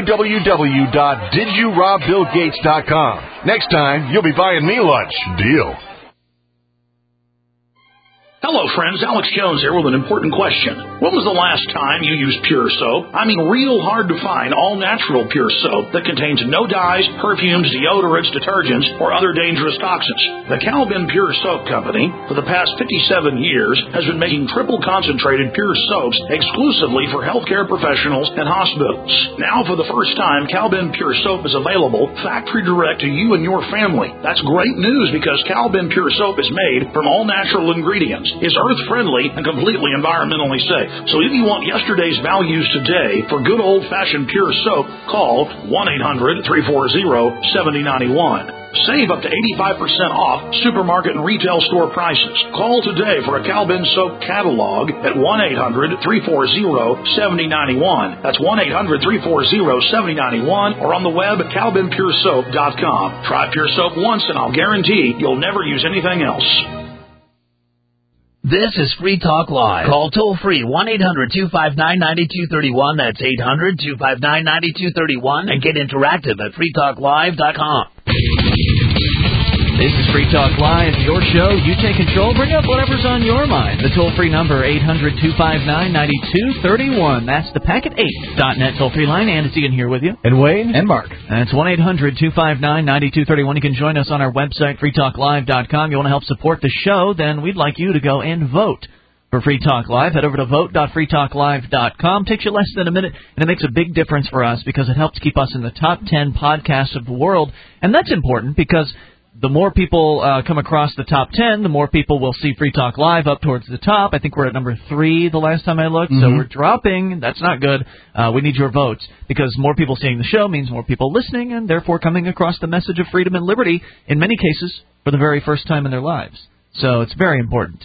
www.didyourobBillGates.com. Next time, you'll be buying me lunch. Deal. Hello, friends. Alex Jones here with an important question. When was the last time you used Pure Soap? I mean, real hard to find all-natural Pure Soap that contains no dyes, perfumes, deodorants, detergents, or other dangerous toxins. The Calvin Pure Soap Company, for the past 57 years, has been making triple-concentrated Pure Soaps exclusively for healthcare professionals and hospitals. Now, for the first time, Calvin Pure Soap is available factory direct to you and your family. That's great news because Calvin Pure Soap is made from all-natural ingredients, is earth-friendly, and completely environmentally safe. So if you want yesterday's values today for good old-fashioned Pure Soap, call 1-800-340-7091. Save up to 85% off supermarket and retail store prices. Call today for a Calvin Soap catalog at 1-800-340-7091. That's 1-800-340-7091 or on the web at CalvinPureSoap.com. Try Pure Soap once and I'll guarantee you'll never use anything else. This is Free Talk Live. Call toll-free 1-800-259-9231. That's 800-259-9231. And get interactive at freetalklive.com. This is Free Talk Live, your show. You take control. Bring up whatever's on your mind. The toll-free number, 800-259-9231. That's the Packet8.net toll-free line. And it's Ian here with you. And Wayne. And Mark. That's 1-800-259-9231. You can join us on our website, freetalklive.com. You want to help support the show, then we'd like you to go and vote for Free Talk Live. Head over to vote.freetalklive.com. Takes you less than a minute, and it makes a big difference for us because it helps keep us in the top 10 podcasts of the world. And that's important because the more people come across the top 10, the more people will see Free Talk Live up towards the top. I think we're at number 3 the last time I looked, so we're dropping. That's not good. We need your votes because more people seeing the show means more people listening and therefore coming across the message of freedom and liberty, in many cases, for the very first time in their lives. So it's very important.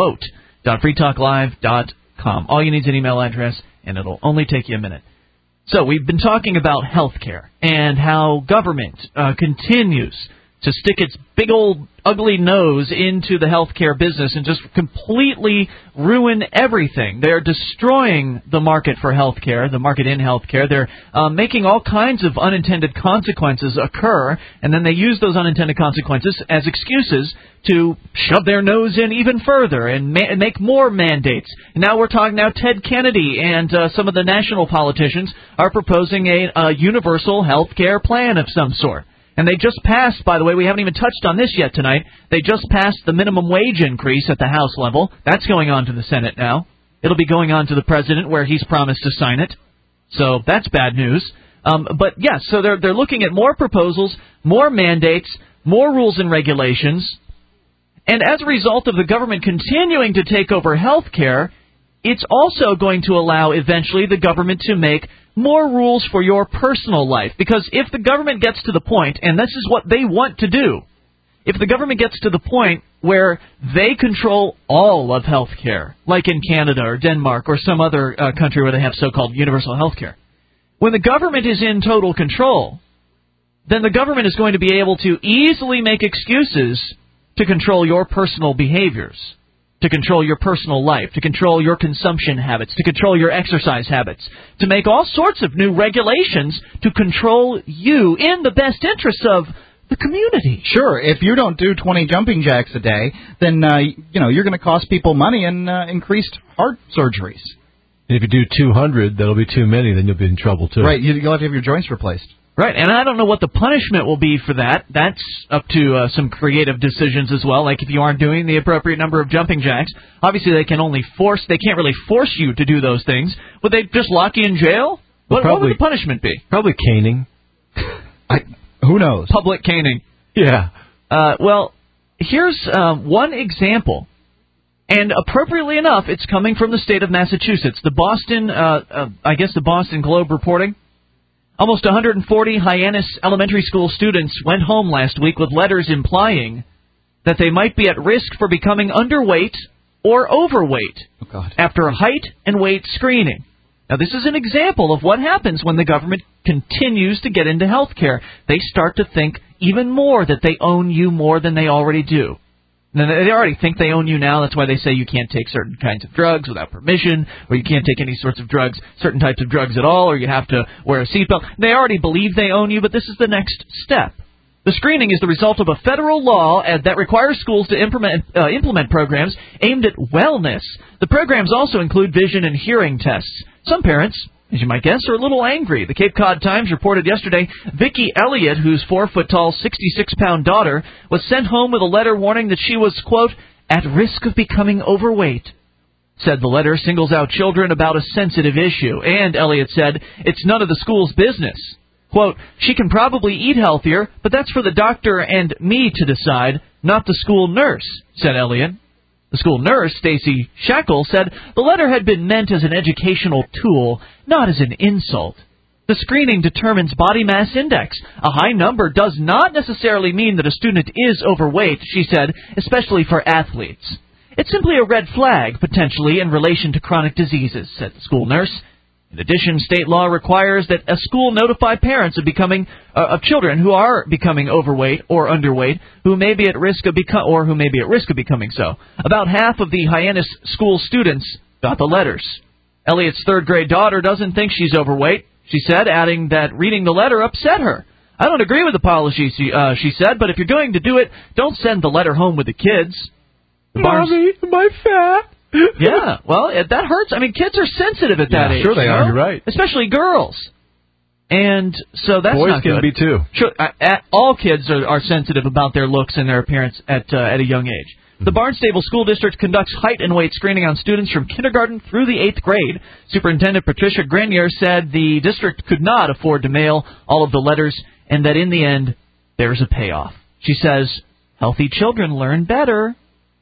Vote.freetalklive.com. All you need is an email address, and it'll only take you a minute. So we've been talking about health care and how government continues to stick its big old ugly nose into the healthcare business and just completely ruin everything. They're destroying the market for healthcare, the market in healthcare. They're making all kinds of unintended consequences occur, and then they use those unintended consequences as excuses to shove their nose in even further and make more mandates. And now we're talking Ted Kennedy and some of the national politicians are proposing a universal healthcare plan of some sort. And they just passed, by the way, we haven't even touched on this yet tonight, they just passed the minimum wage increase at the House level. That's going on to the Senate now. It'll be going on to the President where he's promised to sign it. So that's bad news. But, yes, so they're looking at more proposals, more mandates, more rules and regulations. And as a result of the government continuing to take over health care, it's also going to allow eventually the government to make more rules for your personal life. Because if the government gets to the point, and this is what they want to do, if the government gets to the point where they control all of health care, like in Canada or Denmark or some other country where they have so-called universal health care, when the government is in total control, then the government is going to be able to easily make excuses to control your personal behaviors, to control your personal life, to control your consumption habits, to control your exercise habits, to make all sorts of new regulations to control you in the best interests of the community. Sure. If you don't do 20 jumping jacks a day, then you're going to cost people money and increased heart surgeries. And if you do 200, that'll be too many. Then you'll be in trouble too. Right. You'll have to have your joints replaced. Right, and I don't know what the punishment will be for that. That's up to some creative decisions as well. Like if you aren't doing the appropriate number of jumping jacks, obviously they can't really force you to do those things. Would they just lock you in jail? What would the punishment be? Probably caning. Who knows? Public caning. Yeah. Well, here's one example. And appropriately enough, it's coming from the state of Massachusetts. The Boston, the Boston Globe reporting. Almost 140 Hyannis Elementary School students went home last week with letters implying that they might be at risk for becoming underweight or overweight after height and weight screening. Now, this is an example of what happens when the government continues to get into health care. They start to think even more that they own you more than they already do. Now, they already think they own you now. That's why they say you can't take certain kinds of drugs without permission, or you can't take any sorts of drugs, certain types of drugs at all, or you have to wear a seatbelt. They already believe they own you, but this is the next step. The screening is the result of a federal law that requires schools to implement programs aimed at wellness. The programs also include vision and hearing tests. Some parents, as you might guess, are a little angry. The Cape Cod Times reported yesterday Vicki Elliott, whose 4-foot-tall, 66-pound daughter, was sent home with a letter warning that she was, quote, at risk of becoming overweight. Said the letter singles out children about a sensitive issue, and Elliott said it's none of the school's business. Quote, she can probably eat healthier, but that's for the doctor and me to decide, not the school nurse, said Elliott. The school nurse, Stacy Shackle, said the letter had been meant as an educational tool, not as an insult. The screening determines body mass index. A high number does not necessarily mean that a student is overweight, she said, especially for athletes. It's simply a red flag, potentially, in relation to chronic diseases, said the school nurse. In addition, state law requires that a school notify parents of children who are becoming overweight or underweight, who may be at risk of becoming so. About half of the Hyannis school students got the letters. Elliott's third-grade daughter doesn't think she's overweight, she said, adding that reading the letter upset her. I don't agree with the policy, she said, but if you're going to do it, don't send the letter home with the kids. Mommy, am I fat? Yeah, well, that hurts. I mean, kids are sensitive at that age. Sure they are, you're right. Especially girls. And so that's Boys not good. can be too. Sure, all kids are sensitive about their looks and their appearance at a young age. The Barnstable School District conducts height and weight screening on students from kindergarten through the 8th grade. Superintendent Patricia Grenier said the district could not afford to mail all of the letters and that in the end, there's a payoff. She says, healthy children learn better.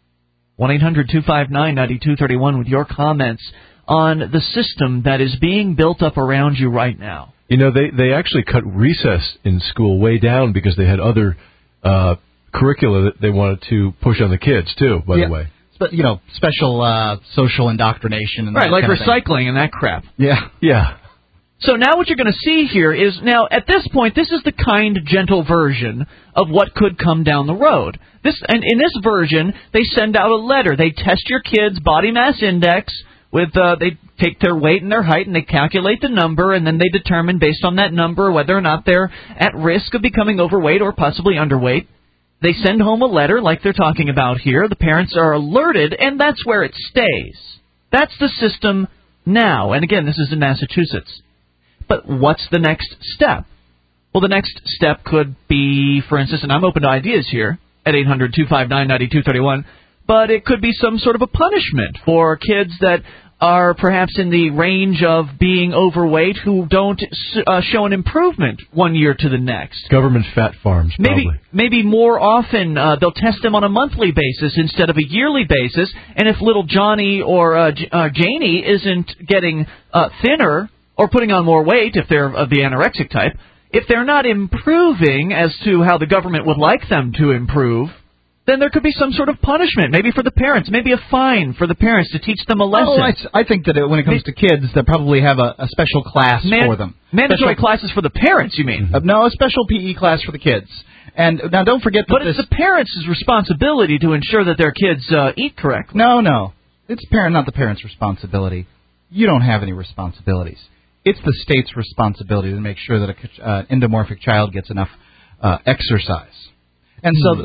1-800-259-9231 with your comments on the system that is being built up around you right now. You know, they actually cut recess in school way down because they had other curricula that they wanted to push on the kids, too, by the way. But, you know, special social indoctrination. And right, that like kind of recycling and that crap. Yeah. Yeah. So now what you're going to see here is, now, at this point, this is the kind, gentle version of what could come down the road. And in this version, they send out a letter. They test your kid's body mass index with, they take their weight and their height, and they calculate the number, and then they determine, based on that number, whether or not they're at risk of becoming overweight or possibly underweight. They send home a letter, like they're talking about here. The parents are alerted, and that's where it stays. That's the system now. And again, this is in Massachusetts. But what's the next step? Well, the next step could be, for instance, and I'm open to ideas here, at 800-259-9231, but it could be some sort of a punishment for kids that are perhaps in the range of being overweight who don't show an improvement one year to the next. Government fat farms, probably. Maybe more often they'll test them on a monthly basis instead of a yearly basis, and if little Johnny or Janie isn't getting thinner or putting on more weight, if they're of the anorexic type, if they're not improving as to how the government would like them to improve, then there could be some sort of punishment, maybe for the parents, maybe a fine for the parents to teach them a lesson. Oh, I think that when it comes to kids, they'll probably have a special class for them. Mandatory classes for the parents, you mean? No, a special PE class for the kids. And now don't forget that it's the parents' responsibility to ensure that their kids eat correctly. No. It's not the parents' responsibility. You don't have any responsibilities. It's the state's responsibility to make sure that an endomorphic child gets enough exercise. And so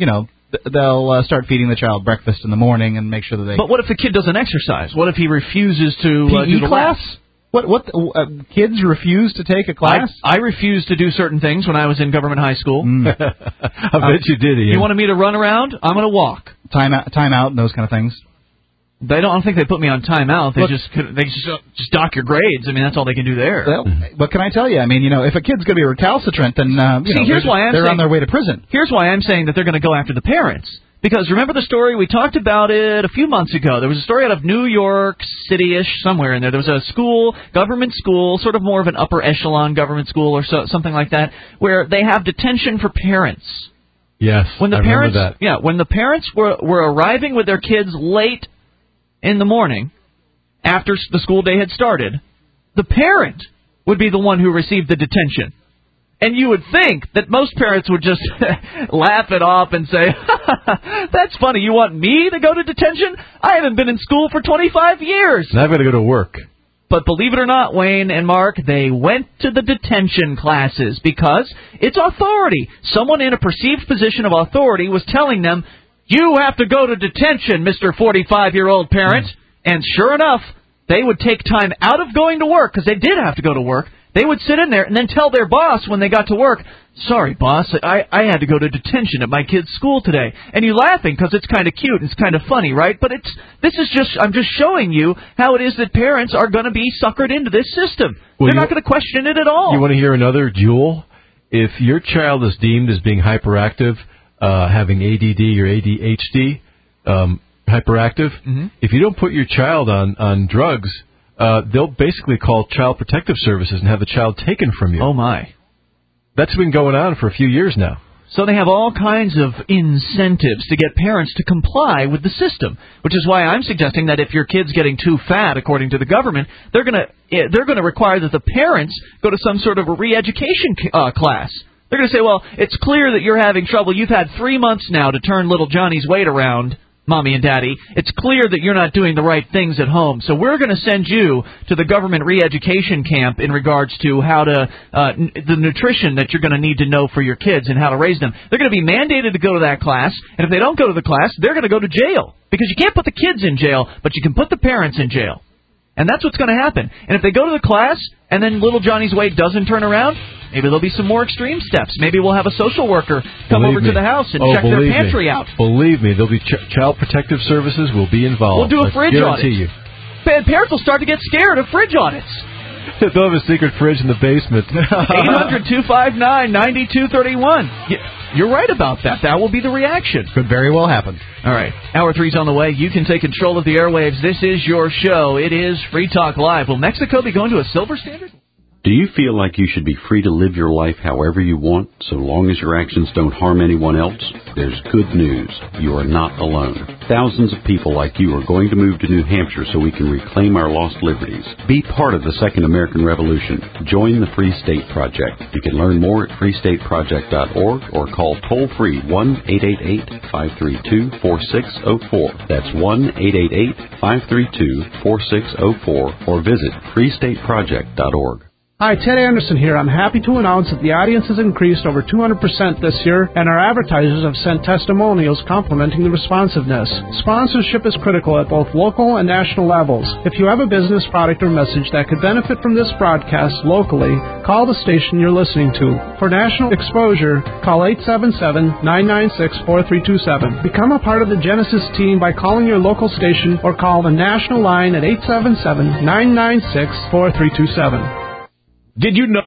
they'll start feeding the child breakfast in the morning and make sure that they... But what if the kid doesn't exercise? What if he refuses to PE do the class? laps? What kids refuse to take a class? I refused to do certain things when I was in government high school. I bet you did, Ian. You wanted me to run around? I'm going to walk. Time out, and those kind of things. I don't think they put me on timeout. They just dock your grades. I mean, that's all they can do there. Well, what can I tell you? I mean, if a kid's going to be recalcitrant, then they're on their way to prison. Here's why I'm saying that they're going to go after the parents. Because remember the story? We talked about it a few months ago. There was a story out of New York City-ish, somewhere in there. There was a school, government school, sort of more of an upper echelon government school or something like that, where they have detention for parents. Yes, I remember that. Yeah, when the parents were arriving with their kids late in the morning, after the school day had started, the parent would be the one who received the detention. And you would think that most parents would just laugh it off and say, that's funny, you want me to go to detention? I haven't been in school for 25 years. And I've got to go to work. But believe it or not, Wayne and Mark, they went to the detention classes because it's authority. Someone in a perceived position of authority was telling them, you have to go to detention, Mr. 45-year-old parent. And sure enough, they would take time out of going to work, because they did have to go to work. They would sit in there and then tell their boss when they got to work, sorry, boss, I had to go to detention at my kid's school today. And you're laughing because it's kind of cute and it's kind of funny, right? But I'm just showing you how it is that parents are going to be suckered into this system. They're not going to question it at all. You want to hear another jewel? If your child is deemed as being hyperactive, having ADD or ADHD, hyperactive, if you don't put your child on drugs, they'll basically call Child Protective Services and have the child taken from you. Oh, my. That's been going on for a few years now. So they have all kinds of incentives to get parents to comply with the system, which is why I'm suggesting that if your kid's getting too fat, according to the government, they're going to require that the parents go to some sort of a re-education class. They're going to say, well, it's clear that you're having trouble. You've had 3 months now to turn little Johnny's weight around, Mommy and Daddy. It's clear that you're not doing the right things at home. So we're going to send you to the government re-education camp in regards to how to the nutrition that you're going to need to know for your kids and how to raise them. They're going to be mandated to go to that class, and if they don't go to the class, they're going to go to jail. Because you can't put the kids in jail, but you can put the parents in jail. And that's what's going to happen. And if they go to the class and then little Johnny's weight doesn't turn around, maybe there'll be some more extreme steps. Maybe we'll have a social worker come over to the house and check their pantry out. Believe me, there'll be Child Protective Services will be involved. We'll do a fridge audit. You. Parents will start to get scared of fridge audits. They'll have a secret fridge in the basement. 800-259-9231. You're right about that. That will be the reaction. Could very well happen. All right. Hour 3's on the way. You can take control of the airwaves. This is your show. It is Free Talk Live. Will Mexico be going to a silver standard? Do you feel like you should be free to live your life however you want, so long as your actions don't harm anyone else? There's good news. You are not alone. Thousands of people like you are going to move to New Hampshire so we can reclaim our lost liberties. Be part of the Second American Revolution. Join the Free State Project. You can learn more at freestateproject.org or call toll-free 1-888-532-4604. That's 1-888-532-4604 or visit freestateproject.org. Hi, Ted Anderson here. I'm happy to announce that the audience has increased over 200% this year, and our advertisers have sent testimonials complimenting the responsiveness. Sponsorship is critical at both local and national levels. If you have a business, product, or message that could benefit from this broadcast locally, call the station you're listening to. For national exposure, call 877-996-4327. Become a part of the Genesis team by calling your local station or call the national line at 877-996-4327. Did you know